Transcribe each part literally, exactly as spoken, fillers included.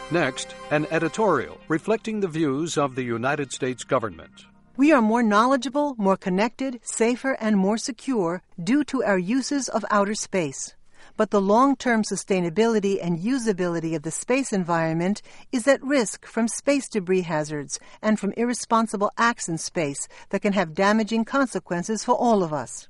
Next, an editorial reflecting the views of the United States government. We are more knowledgeable, more connected, safer, and more secure due to our uses of outer space. But the long-term sustainability and usability of the space environment is at risk from space debris hazards and from irresponsible acts in space that can have damaging consequences for all of us.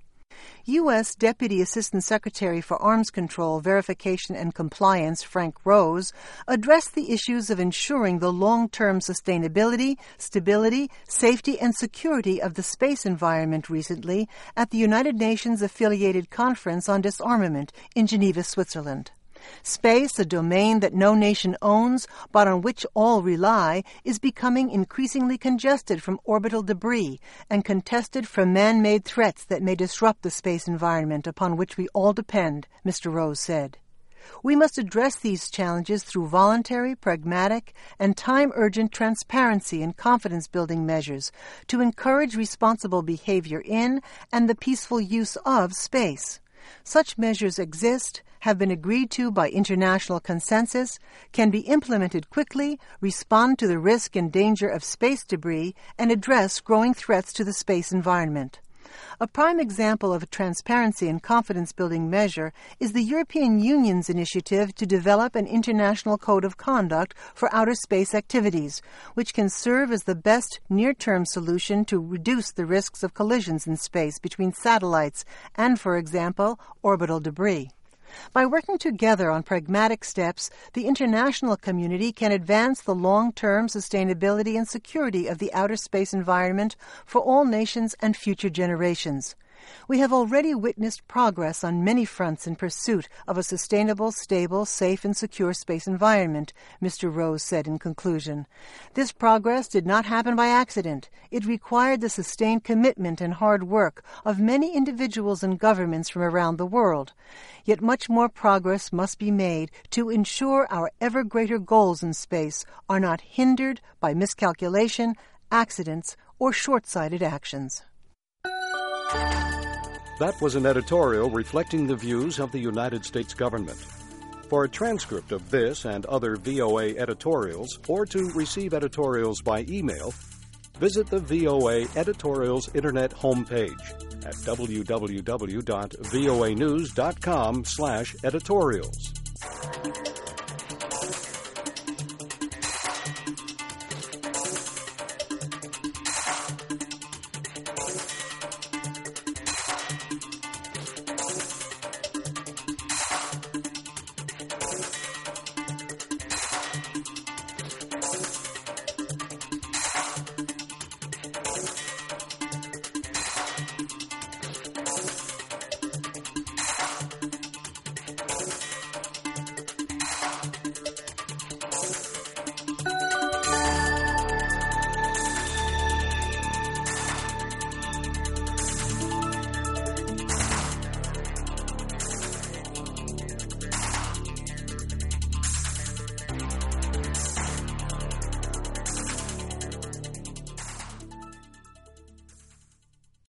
U S Deputy Assistant Secretary for Arms Control, Verification and Compliance, Frank Rose, addressed the issues of ensuring the long-term sustainability, stability, safety, and security of the space environment recently at the United Nations-affiliated Conference on Disarmament in Geneva, Switzerland. Space, a domain that no nation owns, but on which all rely, is becoming increasingly congested from orbital debris and contested from man-made threats that may disrupt the space environment upon which we all depend, Mister Rose said. We must address these challenges through voluntary, pragmatic, and time-urgent transparency and confidence-building measures to encourage responsible behavior in and the peaceful use of space. Such measures exist, have been agreed to by international consensus, can be implemented quickly, respond to the risk and danger of space debris, and address growing threats to the space environment. A prime example of a transparency and confidence-building measure is the European Union's initiative to develop an international code of conduct for outer space activities, which can serve as the best near-term solution to reduce the risks of collisions in space between satellites and, for example, orbital debris. By working together on pragmatic steps, the international community can advance the long-term sustainability and security of the outer space environment for all nations and future generations. We have already witnessed progress on many fronts in pursuit of a sustainable, stable, safe, and secure space environment, Mister Rose said in conclusion. This progress did not happen by accident. It required the sustained commitment and hard work of many individuals and governments from around the world. Yet much more progress must be made to ensure our ever greater goals in space are not hindered by miscalculation, accidents, or short-sighted actions. That was an editorial reflecting the views of the United States government. For a transcript of this and other V O A editorials, or to receive editorials by email, visit the V O A Editorials Internet homepage at w w w dot voa news dot com slash editorials.